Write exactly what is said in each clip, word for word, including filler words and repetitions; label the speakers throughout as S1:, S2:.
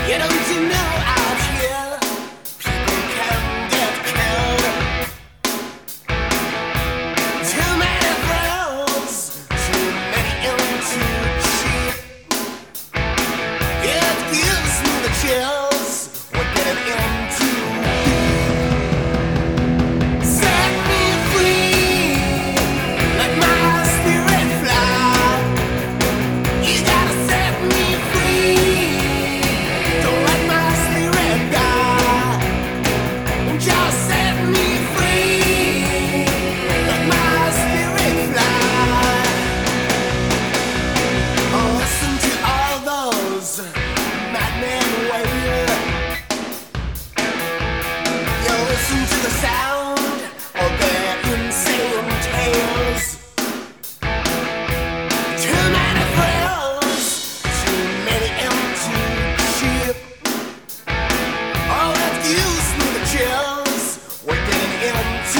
S1: You don't you know out here people can get killed. Too many thrills, too many empty cheap. It gives me the chills. We're getting into set me free, let my spirit fly. You gotta set me free. Don't let my spirit die. Just set me free. Let my spirit fly. Oh, listen to all those madmen wail. You listen to the sound of their insane tales. Too many thrills, too many empty sheep. Oh, that gives me the chills. We're getting into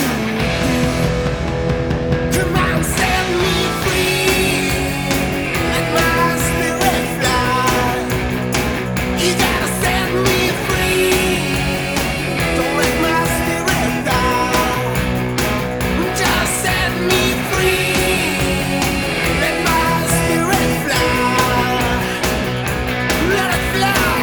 S1: deep. Come on, set me free. Let my spirit fly. You gotta set me free. Don't let my spirit die. Just set me free. Let my spirit fly. Let it fly.